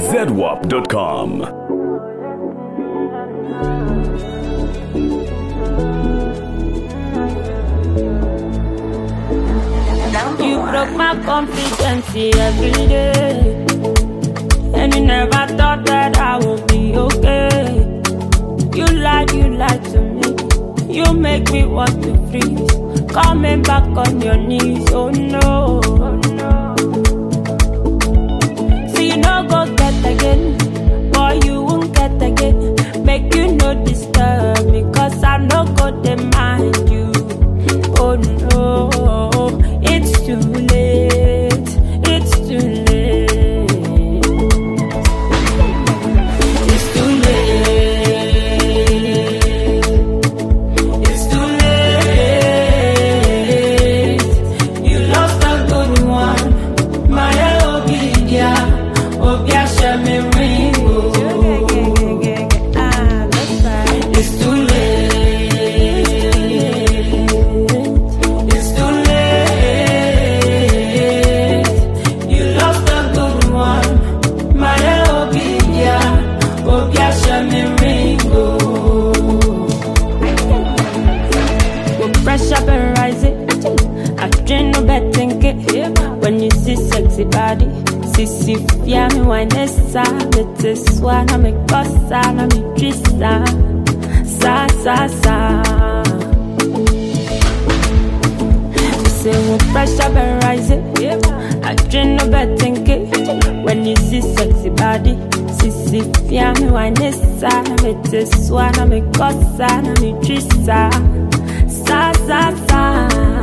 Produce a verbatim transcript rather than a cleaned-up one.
Z W A P dot com. You broke my confidence every day, and you never thought that I would be okay. You lied, you lied to me. You make me want to freeze. Coming back on your knees, oh no, oh no. So you no go get again, boy you won't get again. Make you no disturb me, cause I no go demand you. Oh no, it's too late, it's too late. It's too late, it's too late. You lost a good one, my Obia, Obia Shami Ringo. It's too late. Pressure been rising, I dream no betting it. When you see sexy body, sissy fia me wine essa. It's one I'm a cosa, I'm a trista. Sa sa sa. Say when pressure been rising, I dream no betting it. When you see sexy body, sissy fia me wine essa. It's one I'm a cosa, I'm a trista. Sa sa sa.